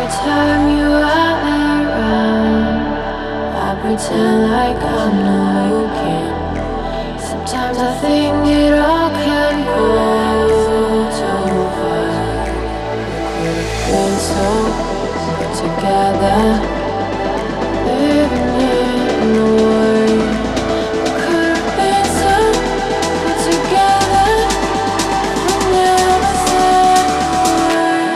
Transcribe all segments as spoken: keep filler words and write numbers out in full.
time you are around, I pretend like I'm not looking. Sometimes I think it all can go too far. We could've been so put together, living in the world. We could've been so put together, we never said a word.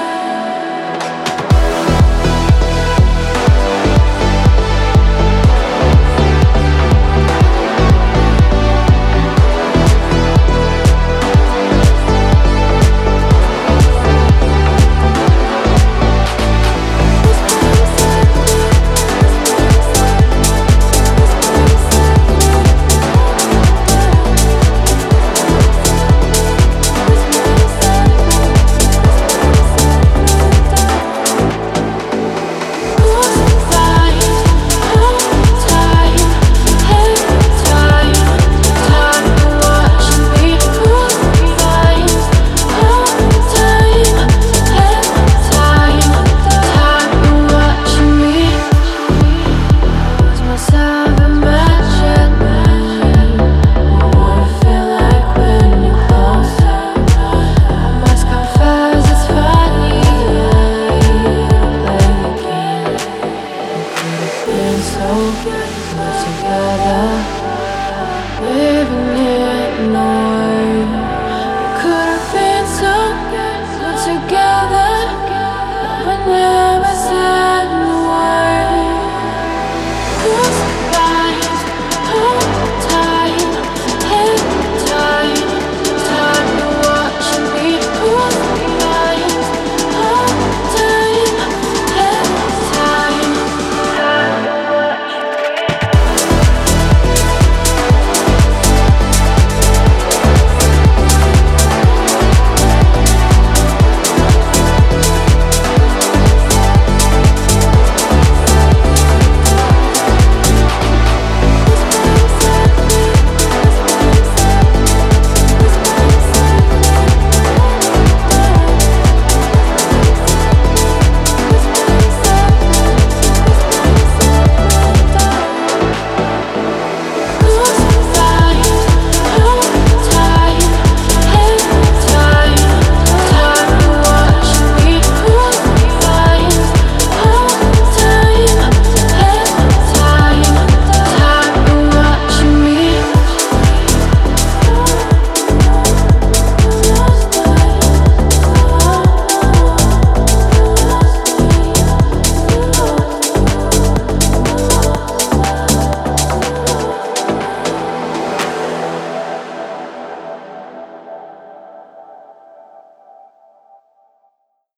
Together, but never